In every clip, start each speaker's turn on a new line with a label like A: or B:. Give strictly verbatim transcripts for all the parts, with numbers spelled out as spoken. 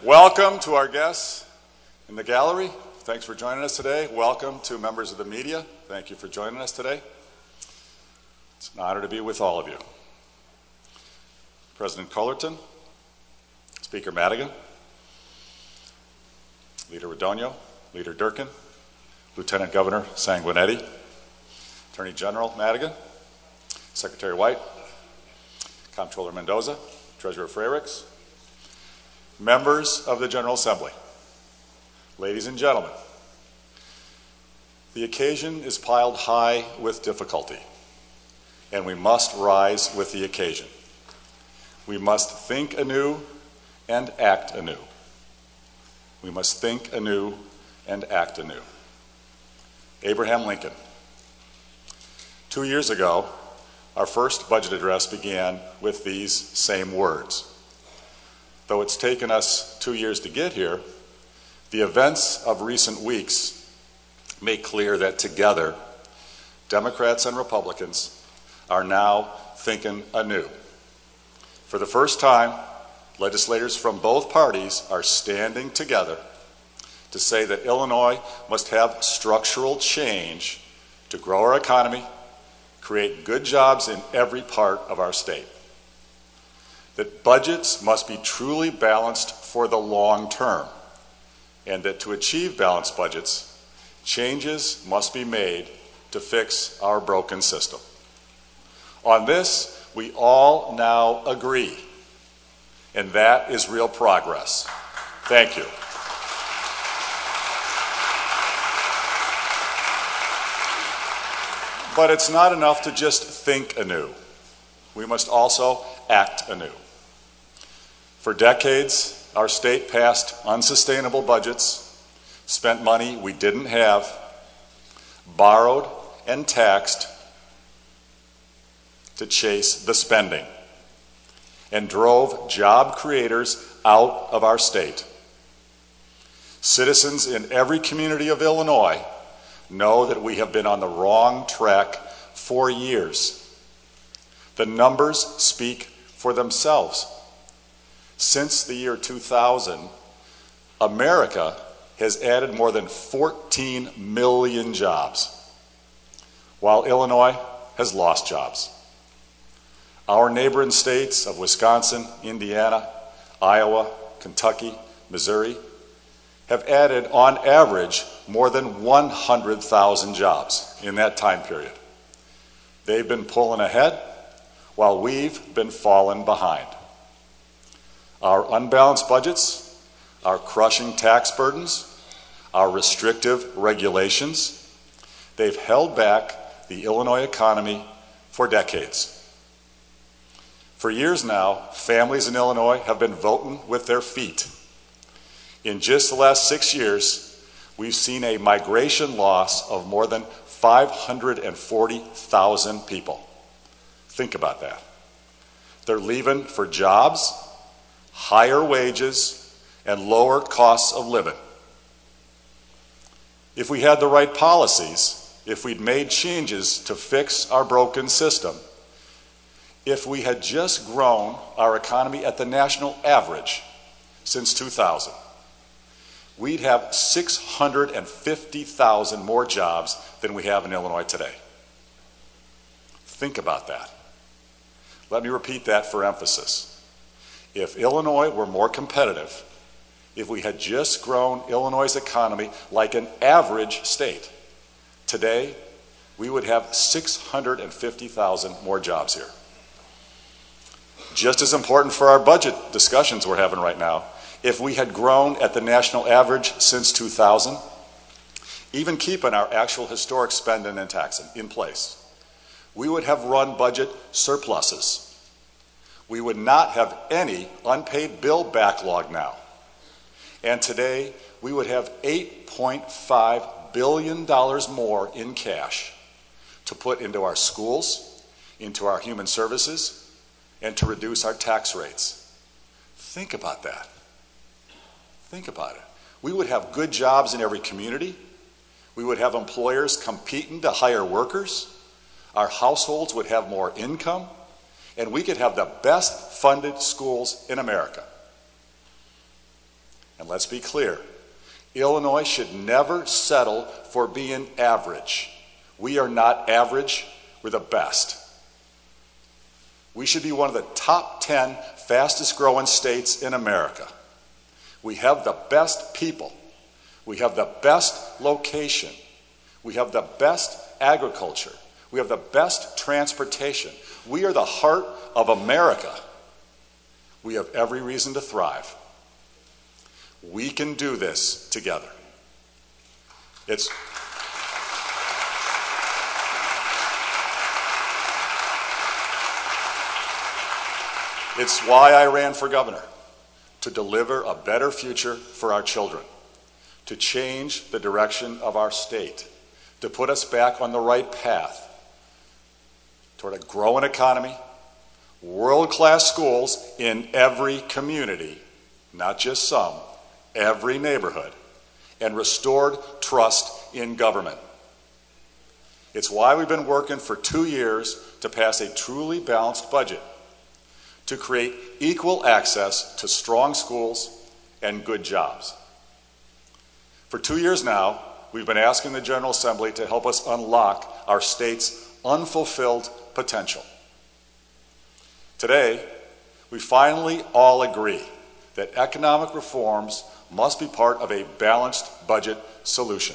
A: Welcome to our guests in the gallery. Thanks for joining us today. Welcome to members of the media. Thank you for joining us today. It's an honor to be with all of you. President Cullerton, Speaker Madigan, Leader Radogno, Leader Durkin, Lieutenant Governor Sanguinetti, Attorney General Madigan, Secretary White, Comptroller Mendoza, Treasurer Frericks, members of the General Assembly, ladies and gentlemen, the occasion is piled high with difficulty, and we must rise with the occasion. We must think anew and act anew. We must think anew and act anew. Abraham Lincoln. Two years ago, our first budget address began with these same words. Though it's taken us two years to get here, the events of recent weeks make clear that together, Democrats and Republicans are now thinking anew. For the first time, legislators from both parties are standing together to say that Illinois must have structural change to grow our economy, create good jobs in every part of our state. That budgets must be truly balanced for the long term, and that to achieve balanced budgets, changes must be made to fix our broken system. On this, we all now agree, and that is real progress. Thank you. But it's not enough to just think anew. We must also act anew. For decades, our state passed unsustainable budgets, spent money we didn't have, borrowed and taxed to chase the spending, and drove job creators out of our state. Citizens in every community of Illinois know that we have been on the wrong track for years. The numbers speak for themselves. Since the year two thousand, America has added more than fourteen million jobs, while Illinois has lost jobs. Our neighboring states of Wisconsin, Indiana, Iowa, Kentucky, Missouri have added, on average, more than one hundred thousand jobs in that time period. They've been pulling ahead while we've been falling behind. Our unbalanced budgets, our crushing tax burdens, our restrictive regulations, they've held back the Illinois economy for decades. For years now, families in Illinois have been voting with their feet. In just the last six years, we've seen a migration loss of more than five hundred forty thousand people. Think about that. They're leaving for jobs, higher wages, and lower costs of living. If we had the right policies, if we'd made changes to fix our broken system, if we had just grown our economy at the national average since two thousand, we'd have six hundred fifty thousand more jobs than we have in Illinois today. Think about that. Let me repeat that for emphasis. If Illinois were more competitive, if we had just grown Illinois' economy like an average state, today we would have six hundred fifty thousand more jobs here. Just as important for our budget discussions we're having right now, if we had grown at the national average since two thousand, even keeping our actual historic spending and taxing in place, we would have run budget surpluses. We would not have any unpaid bill backlog now. And today, we would have eight point five billion dollars more in cash to put into our schools, into our human services, and to reduce our tax rates. Think about that. Think about it. We would have good jobs in every community. We would have employers competing to hire workers. Our households would have more income. And we could have the best funded schools in America. And let's be clear, Illinois should never settle for being average. We are not average, we're the best. We should be one of the top ten fastest growing states in America. We have the best people. We have the best location. We have the best agriculture. We have the best transportation. We are the heart of America. We have every reason to thrive. We can do this together. It's It's why I ran for governor, to deliver a better future for our children, to change the direction of our state, to put us back on the right path toward a growing economy, world-class schools in every community, not just some, every neighborhood, and restored trust in government. It's why we've been working for two years to pass a truly balanced budget, to create equal access to strong schools and good jobs. For two years now, we've been asking the General Assembly to help us unlock our state's unfulfilled potential. Today, we finally all agree that economic reforms must be part of a balanced budget solution.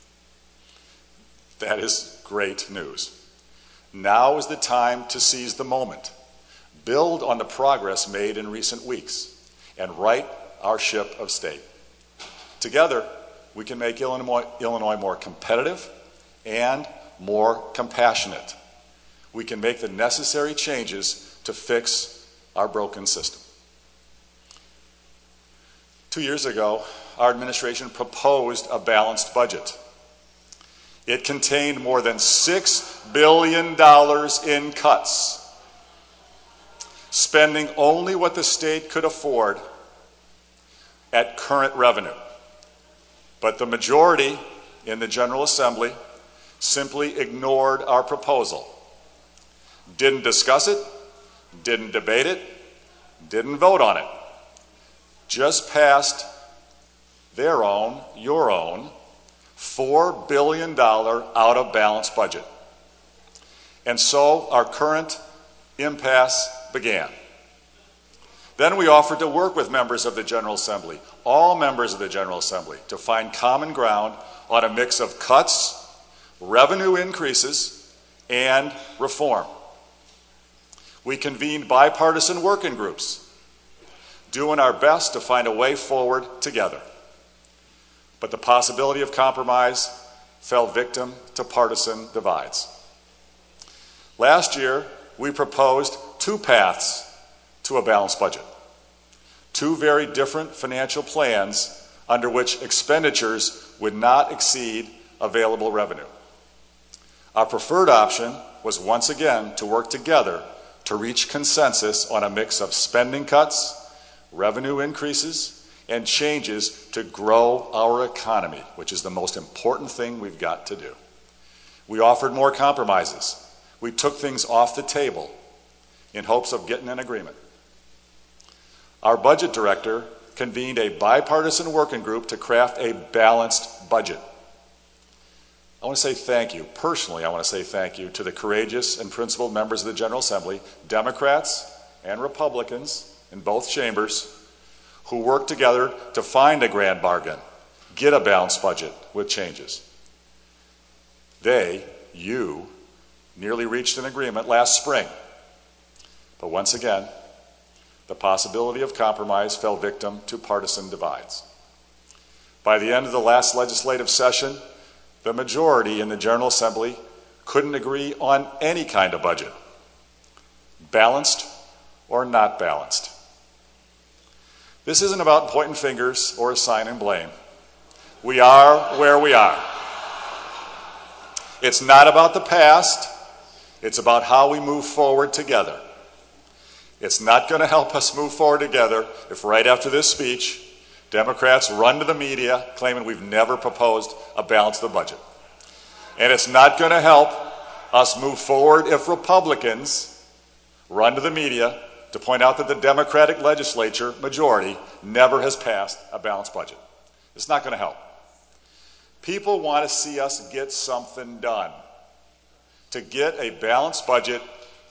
A: That is great news. Now is the time to seize the moment, build on the progress made in recent weeks, and right our ship of state. Together, we can make Illinois, Illinois more competitive and more compassionate. We can make the necessary changes to fix our broken system. Two years ago, our administration proposed a balanced budget. It contained more than six billion dollars in cuts, spending only what the state could afford at current revenue. But the majority in the General Assembly simply ignored our proposal, didn't discuss it, didn't debate it, didn't vote on it, just passed their own, your own, four billion dollars out of balance budget. And so our current impasse began. Then we offered to work with members of the General Assembly, all members of the General Assembly, to find common ground on a mix of cuts, revenue increases, and reform. We convened bipartisan working groups, doing our best to find a way forward together. But the possibility of compromise fell victim to partisan divides. Last year, we proposed two paths to a balanced budget, two very different financial plans under which expenditures would not exceed available revenue. Our preferred option was once again to work together to reach consensus on a mix of spending cuts, revenue increases, and changes to grow our economy, which is the most important thing we've got to do. We offered more compromises. We took things off the table in hopes of getting an agreement. Our budget director convened a bipartisan working group to craft a balanced budget. I want to say thank you, personally I want to say thank you to the courageous and principled members of the General Assembly, Democrats and Republicans in both chambers, who worked together to find a grand bargain, get a balanced budget with changes. They, you, nearly reached an agreement last spring. But once again, the possibility of compromise fell victim to partisan divides. By the end of the last legislative session, the majority in the General Assembly couldn't agree on any kind of budget, balanced or not balanced. This isn't about pointing fingers or assigning blame. We are where we are. It's not about the past. It's about how we move forward together. It's not going to help us move forward together if right after this speech, Democrats run to the media claiming we've never proposed a balance of the budget. And it's not going to help us move forward if Republicans run to the media to point out that the Democratic legislature majority never has passed a balanced budget. It's not going to help. People want to see us get something done. To get a balanced budget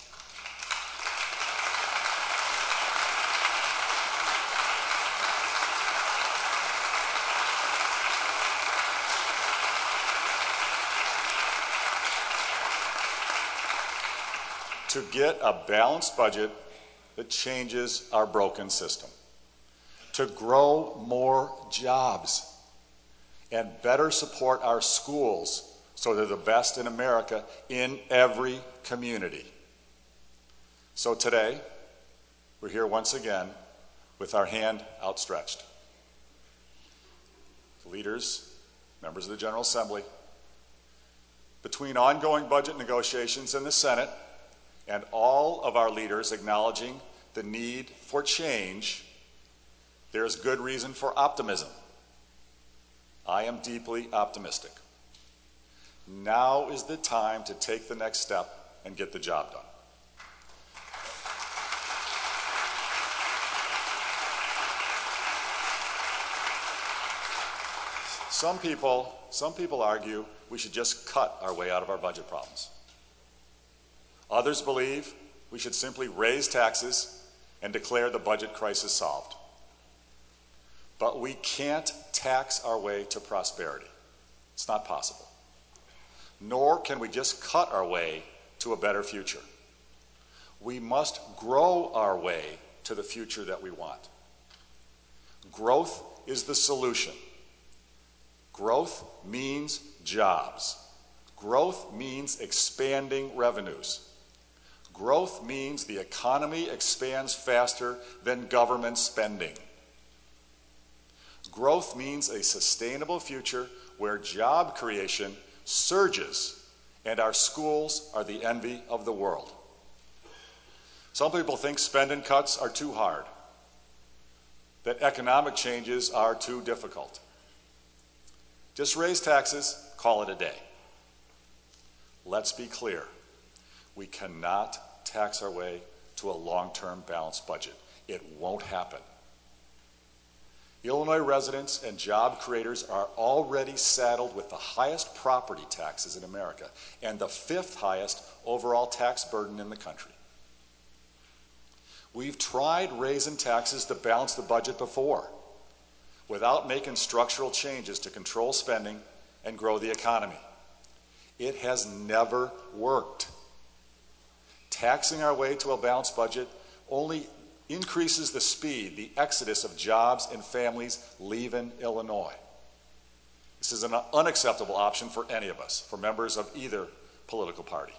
A: to get a balanced budget that changes our broken system, to grow more jobs and better support our schools so they're the best in America in every community. So today, we're here once again with our hand outstretched. Leaders, members of the General Assembly, between ongoing budget negotiations in the Senate and all of our leaders acknowledging the need for change, there is good reason for optimism. I am deeply optimistic. Now is the time to take the next step and get the job done. Some people, some people argue we should just cut our way out of our budget problems. Others believe we should simply raise taxes and declare the budget crisis solved. But we can't tax our way to prosperity. It's not possible. Nor can we just cut our way to a better future. We must grow our way to the future that we want. Growth is the solution. Growth means jobs. Growth means expanding revenues. Growth means the economy expands faster than government spending. Growth means a sustainable future where job creation surges and our schools are the envy of the world. Some people think spending cuts are too hard, that economic changes are too difficult. Just raise taxes, call it a day. Let's be clear. We cannot tax our way to a long-term balanced budget. It won't happen. Illinois residents and job creators are already saddled with the highest property taxes in America and the fifth highest overall tax burden in the country. We've tried raising taxes to balance the budget before without making structural changes to control spending and grow the economy. It has never worked. Taxing our way to a balanced budget only increases the speed, the exodus of jobs and families leaving Illinois. This is an unacceptable option for any of us, for members of either political party.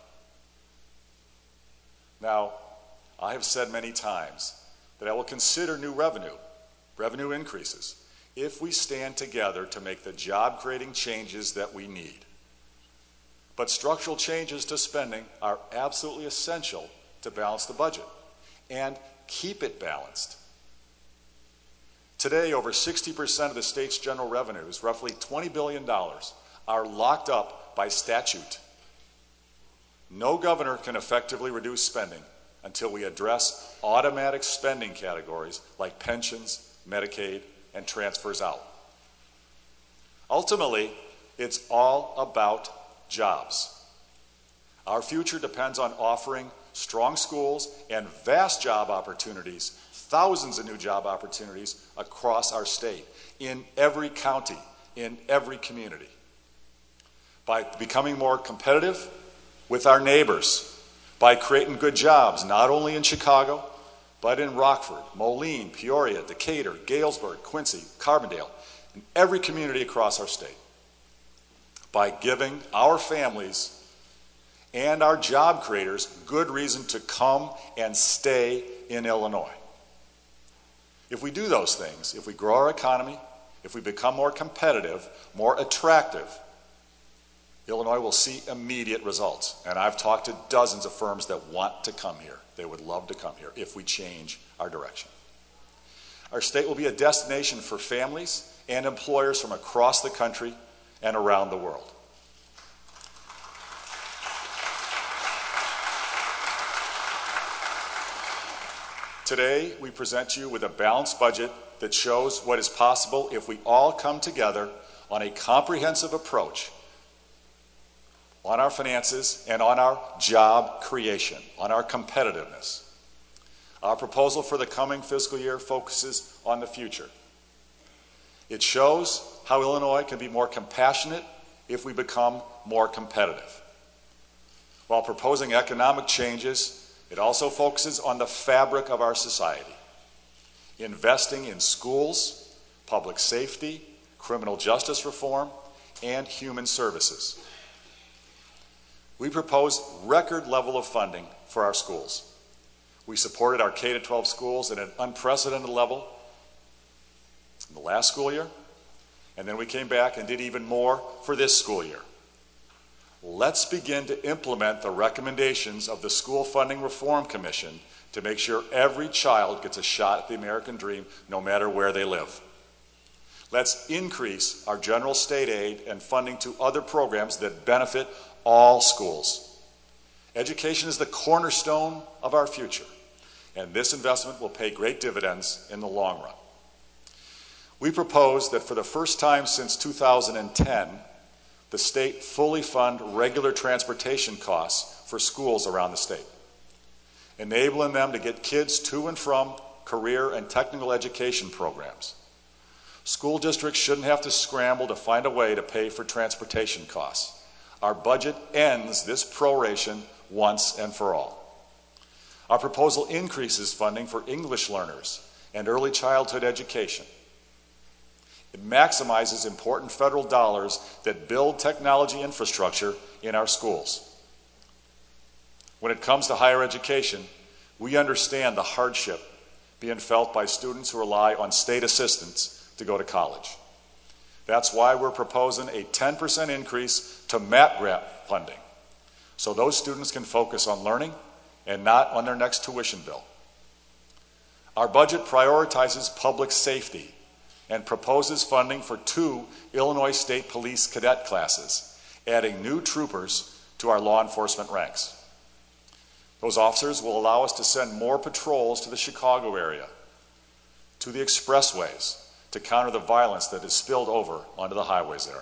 A: Now, I have said many times that I will consider new revenue, revenue increases, if we stand together to make the job-creating changes that we need. But structural changes to spending are absolutely essential to balance the budget and keep it balanced. Today, over sixty percent of the state's general revenues, roughly twenty billion dollars, are locked up by statute. No governor can effectively reduce spending until we address automatic spending categories like pensions, Medicaid, and transfers out. Ultimately, it's all about jobs. Our future depends on offering strong schools and vast job opportunities, thousands of new job opportunities across our state, in every county, in every community. By becoming more competitive with our neighbors, by creating good jobs, not only in Chicago, but in Rockford, Moline, Peoria, Decatur, Galesburg, Quincy, Carbondale, in every community across our state. By giving our families and our job creators good reason to come and stay in Illinois. If we do those things, if we grow our economy, if we become more competitive, more attractive, Illinois will see immediate results. And I've talked to dozens of firms that want to come here. They would love to come here if we change our direction. Our state will be a destination for families and employers from across the country and around the world. Today, we present you with a balanced budget that shows what is possible if we all come together on a comprehensive approach on our finances and on our job creation, on our competitiveness. Our proposal for the coming fiscal year focuses on the future. It shows how Illinois can be more compassionate if we become more competitive. While proposing economic changes, it also focuses on the fabric of our society, investing in schools, public safety, criminal justice reform, and human services. We propose record level of funding for our schools. We supported our K through twelve schools at an unprecedented level in the last school year, and then we came back and did even more for this school year. Let's begin to implement the recommendations of the School Funding Reform Commission to make sure every child gets a shot at the American dream, no matter where they live. Let's increase our general state aid and funding to other programs that benefit all schools. Education is the cornerstone of our future, and this investment will pay great dividends in the long run. We propose that for the first time since two thousand ten, the state fully fund regular transportation costs for schools around the state, enabling them to get kids to and from career and technical education programs. School districts shouldn't have to scramble to find a way to pay for transportation costs. Our budget ends this proration once and for all. Our proposal increases funding for English learners and early childhood education. It maximizes important federal dollars that build technology infrastructure in our schools. When it comes to higher education, we understand the hardship being felt by students who rely on state assistance to go to college. That's why we're proposing a ten percent increase to MAP-RAP funding, so those students can focus on learning and not on their next tuition bill. Our budget prioritizes public safety and proposes funding for two Illinois State Police cadet classes, adding new troopers to our law enforcement ranks. Those officers will allow us to send more patrols to the Chicago area, to the expressways, to counter the violence that is spilled over onto the highways there.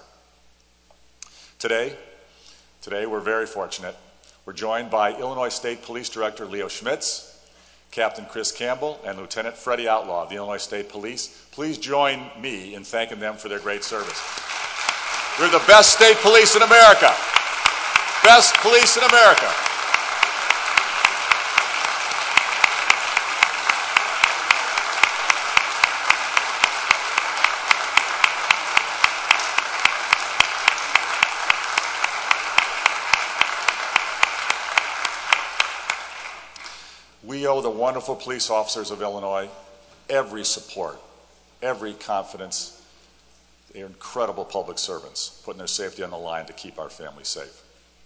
A: Today, today we're very fortunate. We're joined by Illinois State Police Director Leo Schmitz, Captain Chris Campbell, and Lieutenant Freddie Outlaw of the Illinois State Police. Please join me in thanking them for their great service. We're the best state police in America. Best police in America. We owe the wonderful police officers of Illinois every support, every confidence. They're incredible public servants, putting their safety on the line to keep our families safe.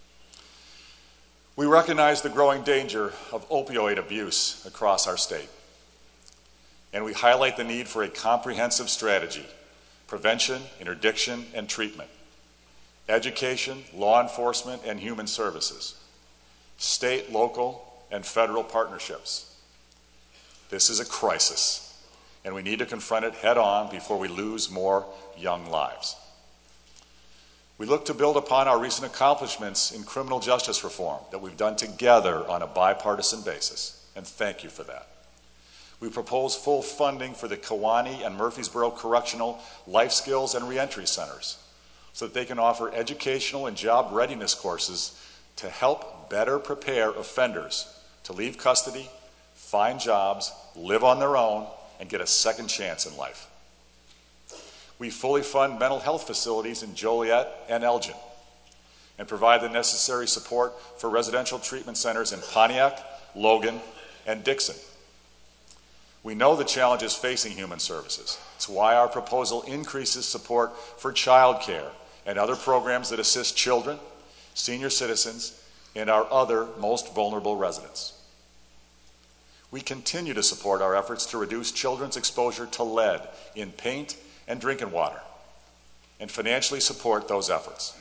A: We recognize the growing danger of opioid abuse across our state, and we highlight the need for a comprehensive strategy: prevention, interdiction, and treatment, education, law enforcement, and human services, state, local, and federal partnerships. This is a crisis, and we need to confront it head on before we lose more young lives. We look to build upon our recent accomplishments in criminal justice reform that we've done together on a bipartisan basis, and thank you for that. We propose full funding for the Kewanee and Murfreesboro Correctional Life Skills and Reentry Centers so that they can offer educational and job readiness courses to help better prepare offenders to leave custody, find jobs, live on their own, and get a second chance in life. We fully fund mental health facilities in Joliet and Elgin and provide the necessary support for residential treatment centers in Pontiac, Logan, and Dixon. We know the challenges facing human services. It's why our proposal increases support for child care and other programs that assist children, senior citizens, and our other most vulnerable residents. We continue to support our efforts to reduce children's exposure to lead in paint and drinking water, and financially support those efforts.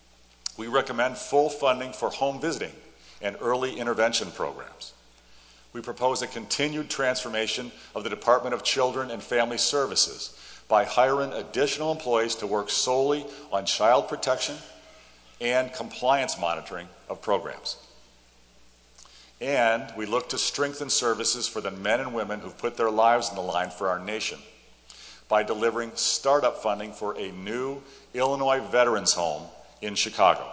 A: We recommend full funding for home visiting and early intervention programs. We propose a continued transformation of the Department of Children and Family Services by hiring additional employees to work solely on child protection and compliance monitoring of programs. And we look to strengthen services for the men and women who've put their lives on the line for our nation by delivering startup funding for a new Illinois Veterans Home in Chicago.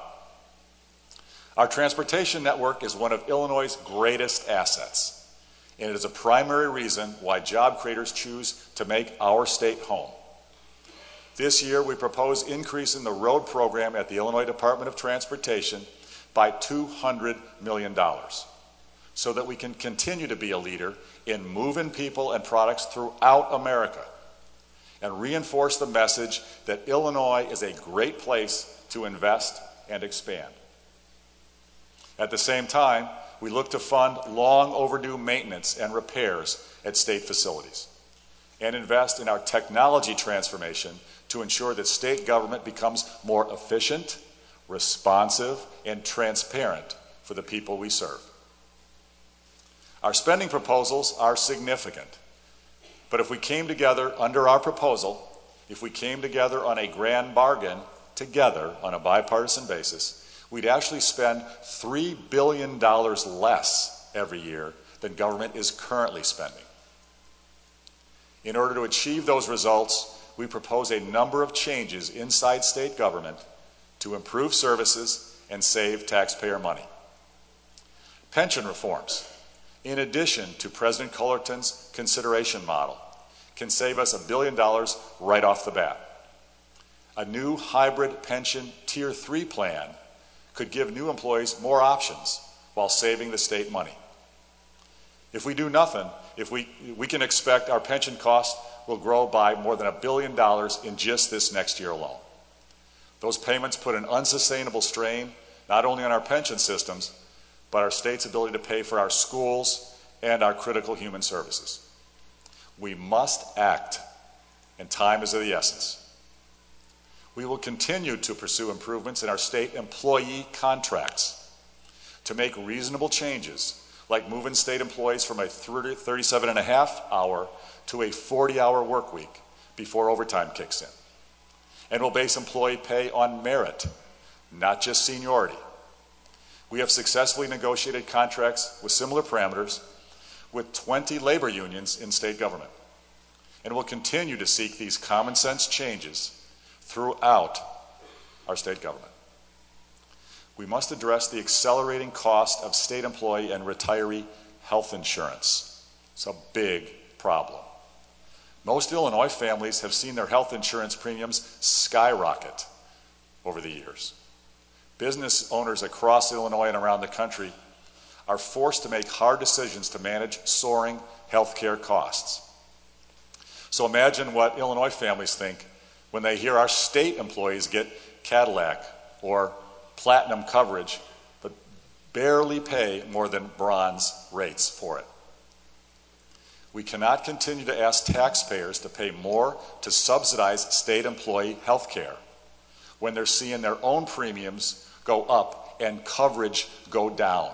A: Our transportation network is one of Illinois' greatest assets, and it is a primary reason why job creators choose to make our state home. This year, we propose increasing the road program at the Illinois Department of Transportation by two hundred million dollars so that we can continue to be a leader in moving people and products throughout America and reinforce the message that Illinois is a great place to invest and expand. At the same time, we look to fund long overdue maintenance and repairs at state facilities and invest in our technology transformation to ensure that state government becomes more efficient, responsive, and transparent for the people we serve. Our spending proposals are significant, but if we came together under our proposal, if we came together on a grand bargain together on a bipartisan basis, we'd actually spend three billion dollars less every year than government is currently spending. In order to achieve those results, we propose a number of changes inside state government to improve services and save taxpayer money. Pension reforms, in addition to President Cullerton's consideration model, can save us a billion dollars right off the bat. A new hybrid pension tier three plan could give new employees more options while saving the state money. If we do nothing, if we, we can expect our pension costs will grow by more than a billion dollars in just this next year alone. Those payments put an unsustainable strain not only on our pension systems, but our state's ability to pay for our schools and our critical human services. We must act, and time is of the essence. We will continue to pursue improvements in our state employee contracts to make reasonable changes, like moving state employees from a thirty-seven and a half hour to a forty hour work week before overtime kicks in. And we'll base employee pay on merit, not just seniority. We have successfully negotiated contracts with similar parameters with twenty labor unions in state government. And we'll continue to seek these common sense changes throughout our state government. We must address the accelerating cost of state employee and retiree health insurance. It's a big problem. Most Illinois families have seen their health insurance premiums skyrocket over the years. Business owners across Illinois and around the country are forced to make hard decisions to manage soaring health care costs. So imagine what Illinois families think when they hear our state employees get Cadillac or platinum coverage, but barely pay more than bronze rates for it. We cannot continue to ask taxpayers to pay more to subsidize state employee health care when they're seeing their own premiums go up and coverage go down.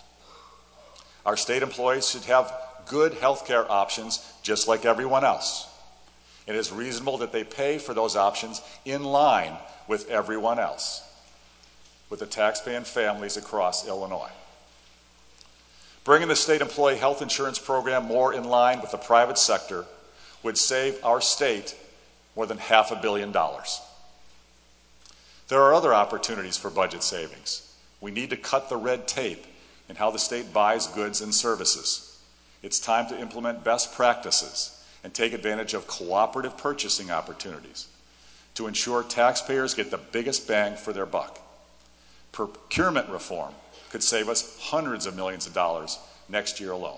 A: Our state employees should have good health care options just like everyone else. It is reasonable that they pay for those options in line with everyone else, with the taxpaying families across Illinois. Bringing the state employee health insurance program more in line with the private sector would save our state more than half a billion dollars. There are other opportunities for budget savings. We need to cut the red tape in how the state buys goods and services. It's time to implement best practices and take advantage of cooperative purchasing opportunities to ensure taxpayers get the biggest bang for their buck. Procurement reform could save us hundreds of millions of dollars next year alone.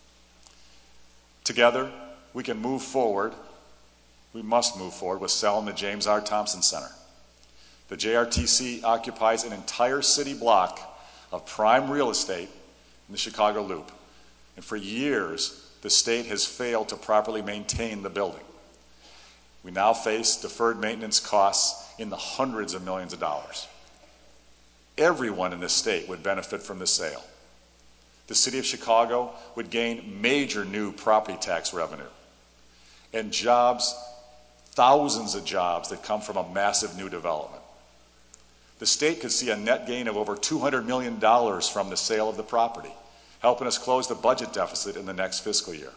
A: Together, we can move forward, we must move forward with selling the James R. Thompson Center. The J R T C occupies an entire city block of prime real estate in the Chicago Loop, and for years, the state has failed to properly maintain the building. We now face deferred maintenance costs in the hundreds of millions of dollars. Everyone in this state would benefit from the sale. the city of Chicago would gain major new property tax revenue and jobs, thousands of jobs that come from a massive new development. The state could see a net gain of over two hundred million dollars from the sale of the property, helping us close the budget deficit in the next fiscal year.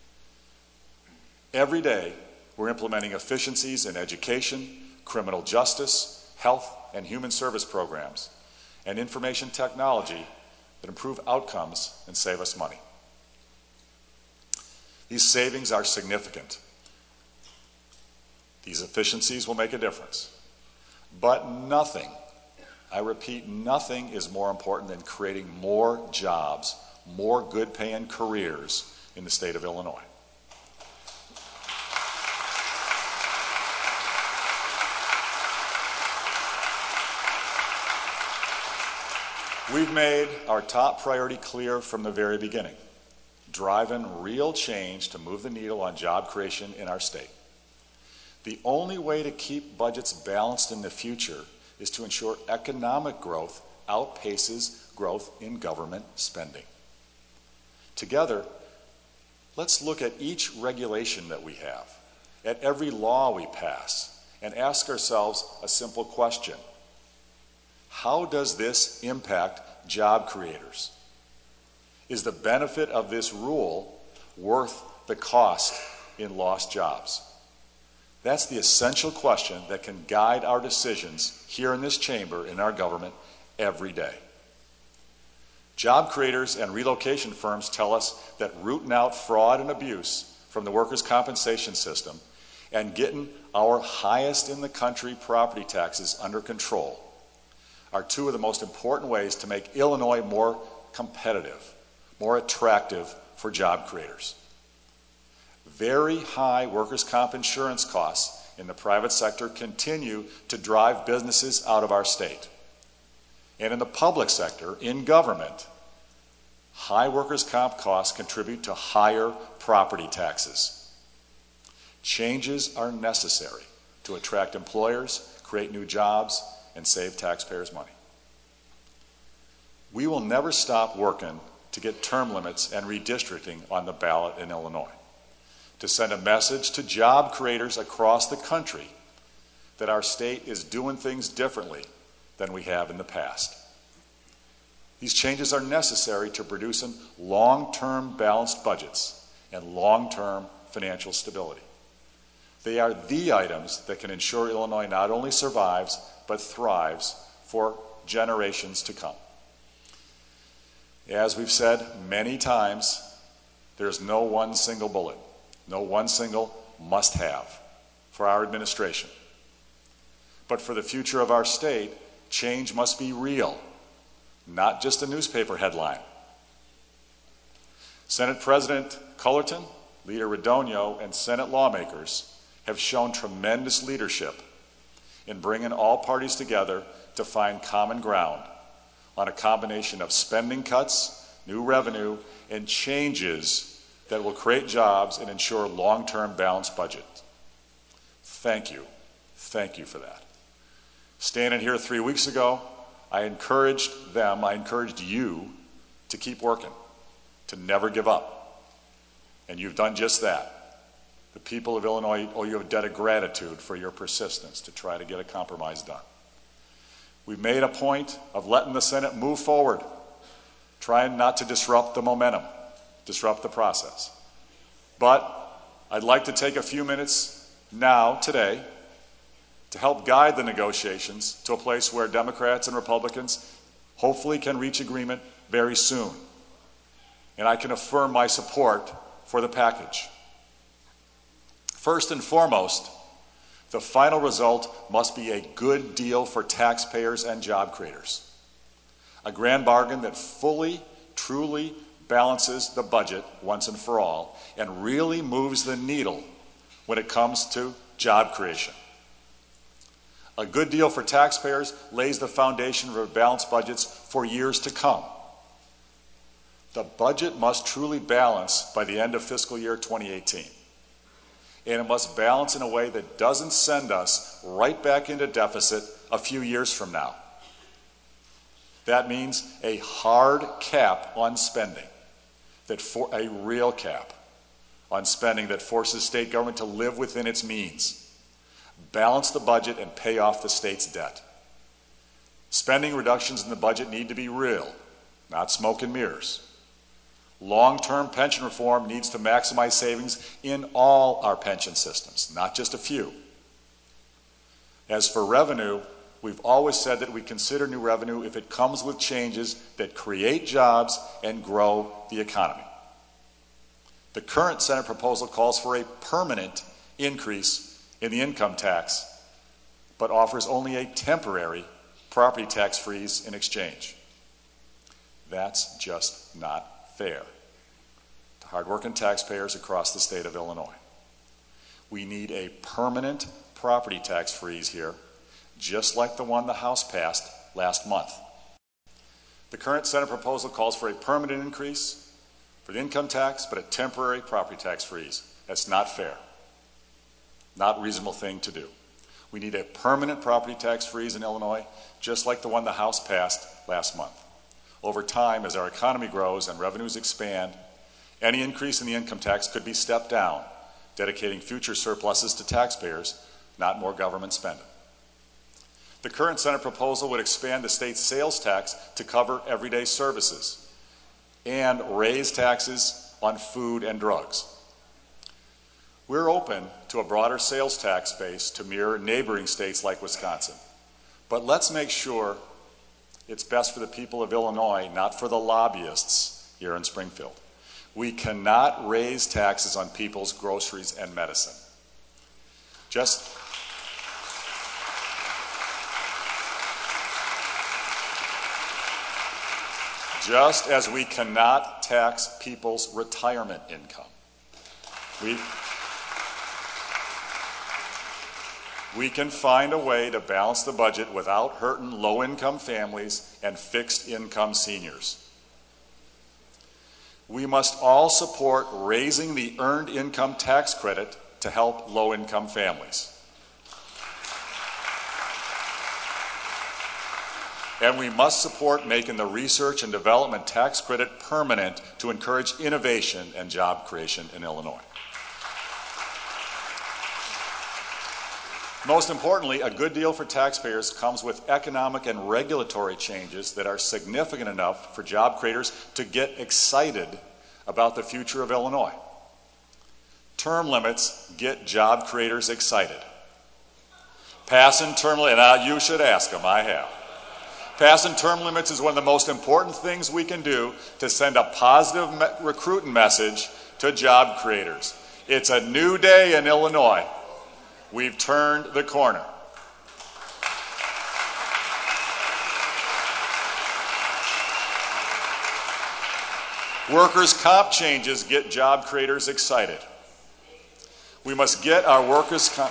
A: Every day, we're implementing efficiencies in education, criminal justice, health and human service programs, and information technology that improve outcomes and save us money. These savings are significant. These efficiencies will make a difference. But nothing, I repeat, nothing is more important than creating more jobs, more good-paying careers in the state of Illinois. We've made our top priority clear from the very beginning: driving real change to move the needle on job creation in our state. The only way to keep budgets balanced in the future is to ensure economic growth outpaces growth in government spending. Together, let's look at each regulation that we have, at every law we pass, and ask ourselves a simple question: how does this impact job creators? Is the benefit of this rule worth the cost in lost jobs? That's the essential question that can guide our decisions here in this chamber, in our government, every day. Job creators and relocation firms tell us that rooting out fraud and abuse from the workers' compensation system and getting our highest in the country property taxes under control are two of the most important ways to make Illinois more competitive, more attractive for job creators. Very high workers' comp insurance costs in the private sector continue to drive businesses out of our state. And in the public sector, in government, high workers' comp costs contribute to higher property taxes. Changes are necessary to attract employers, create new jobs, and save taxpayers money. We will never stop working to get term limits and redistricting on the ballot in Illinois, to send a message to job creators across the country that our state is doing things differently than we have in the past. These changes are necessary to producing long-term balanced budgets and long-term financial stability. They are the items that can ensure Illinois not only survives, but thrives for generations to come. As we've said many times, there's no one single bullet, no one single must-have for our administration. But for the future of our state, change must be real, not just a newspaper headline. Senate President Cullerton, Leader Radonio, and Senate lawmakers have shown tremendous leadership in bringing all parties together to find common ground on a combination of spending cuts, new revenue, and changes that will create jobs and ensure long-term balanced budget. Thank you. Thank you for that. Standing here three weeks ago, I encouraged them, I encouraged you to keep working, to never give up. And you've done just that. The people of Illinois owe you a debt of gratitude for your persistence to try to get a compromise done. We've made a point of letting the Senate move forward, trying not to disrupt the momentum, disrupt the process. But I'd like to take a few minutes now, today, to help guide the negotiations to a place where Democrats and Republicans hopefully can reach agreement very soon. And I can affirm my support for the package. First and foremost, the final result must be a good deal for taxpayers and job creators. A grand bargain that fully, truly balances the budget once and for all and really moves the needle when it comes to job creation. A good deal for taxpayers lays the foundation for balanced budgets for years to come. The budget must truly balance by the end of fiscal year twenty eighteen. And it must balance in a way that doesn't send us right back into deficit a few years from now. That means a hard cap on spending, that for a real cap on spending that forces state government to live within its means, balance the budget, and pay off the state's debt. Spending reductions in the budget need to be real, not smoke and mirrors. Long-term pension reform needs to maximize savings in all our pension systems, not just a few. As for revenue, we've always said that we consider new revenue if it comes with changes that create jobs and grow the economy. The current Senate proposal calls for a permanent increase in the income tax, but offers only a temporary property tax freeze in exchange. That's just not fair to hardworking taxpayers across the state of Illinois. We need a permanent property tax freeze here, just like the one the House passed last month. The current Senate proposal calls for a permanent increase for the income tax, but a temporary property tax freeze. That's not fair. Not a reasonable thing to do. We need a permanent property tax freeze in Illinois, just like the one the House passed last month. Over time, as our economy grows and revenues expand, any increase in the income tax could be stepped down, dedicating future surpluses to taxpayers, not more government spending. The current Senate proposal would expand the state's sales tax to cover everyday services and raise taxes on food and drugs. We're open to a broader sales tax base to mirror neighboring states like Wisconsin. But let's make sure it's best for the people of Illinois, not for the lobbyists here in Springfield. We cannot raise taxes on people's groceries and medicine. Just Just as we cannot tax people's retirement income. We, we can find a way to balance the budget without hurting low-income families and fixed-income seniors. We must all support raising the earned income tax credit to help low-income families. And we must support making the research and development tax credit permanent to encourage innovation and job creation in Illinois. Most importantly, a good deal for taxpayers comes with economic and regulatory changes that are significant enough for job creators to get excited about the future of Illinois. Term limits get job creators excited. Passing term limits, and uh, you should ask them, I have. Passing term limits is one of the most important things we can do to send a positive me- recruiting message to job creators. It's a new day in Illinois. We've turned the corner. Workers' comp changes get job creators excited. We must get our workers' comp...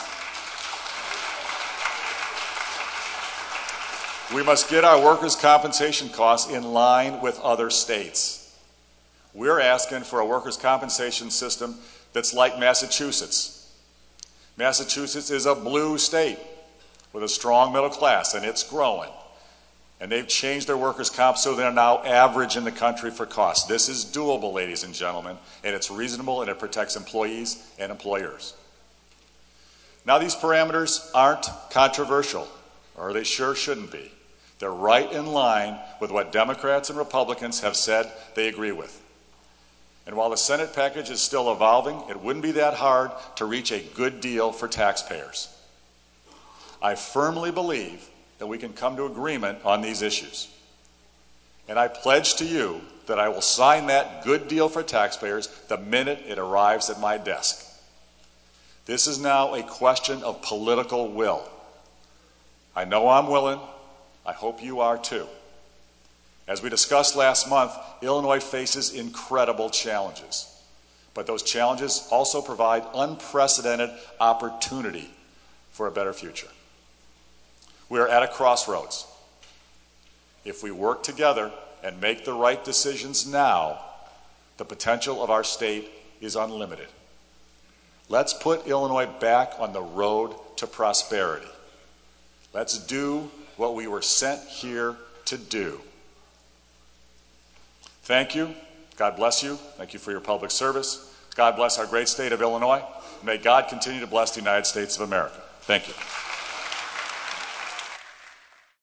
A: We must get our workers' compensation costs in line with other states. We're asking for a workers' compensation system that's like Massachusetts. Massachusetts is a blue state with a strong middle class, and it's growing. And they've changed their workers' comp so they're now average in the country for costs. This is doable, ladies and gentlemen, and it's reasonable, and it protects employees and employers. Now, these parameters aren't controversial, or they sure shouldn't be. They're right in line with what Democrats and Republicans have said they agree with. And while the Senate package is still evolving, it wouldn't be that hard to reach a good deal for taxpayers. I firmly believe that we can come to agreement on these issues. And I pledge to you that I will sign that good deal for taxpayers the minute it arrives at my desk. This is now a question of political will. I know I'm willing. I hope you are too. As we discussed last month, Illinois faces incredible challenges. But those challenges also provide unprecedented opportunity for a better future. We are at a crossroads. If we work together and make the right decisions now, the potential of our state is unlimited. Let's put Illinois back on the road to prosperity. Let's do what we were sent here to do. Thank you. God bless you. Thank you for your public service. God bless our great state of Illinois. May God continue to bless the United States of America. Thank you.